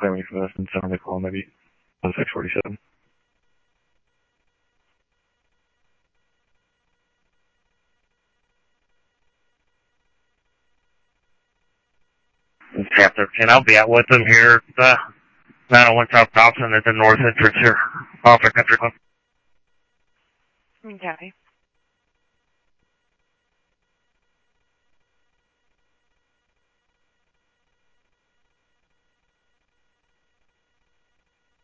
clear me for this and send me a call, maybe 647. It's Cap 13. I'll be out with them here at 901 South Dobson at the north entrance here off the country club. Okay.